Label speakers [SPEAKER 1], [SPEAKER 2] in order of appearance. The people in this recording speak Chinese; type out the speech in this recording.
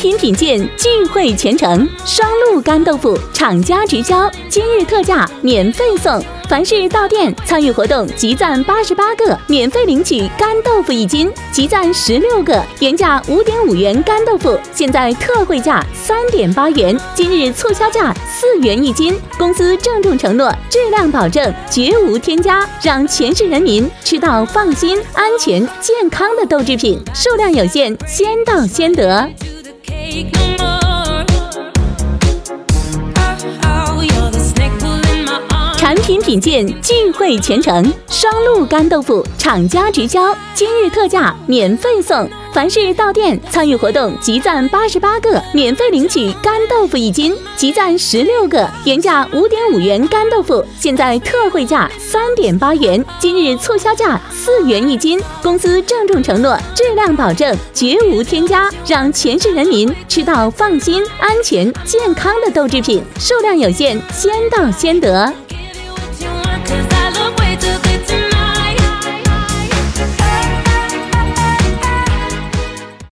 [SPEAKER 1] 品品鉴，聚会全程。双鹿干豆腐厂家直销，今日特价免费送。凡是到店参与活动，集赞88个，免费领取干豆腐1斤；集赞16个，原价5.5元干豆腐，现在特惠价3.8元，今日促销价4元1斤。公司郑重承诺，质量保证，绝无添加，让全市人民吃到放心、安全、健康的豆制品。数量有限，先到先得。产品品鉴，聚会全程。双鹿干豆腐厂家直销，今日特价免费送。凡是到店参与活动，集赞88个，免费领取干豆腐1斤；集赞16个，原价5.5元干豆腐，现在特惠价3.8元，今日促销价4元1斤。公司郑重承诺，质量保证，绝无添加，让全市人民吃到放心、安全、健康的豆制品。数量有限，先到先得。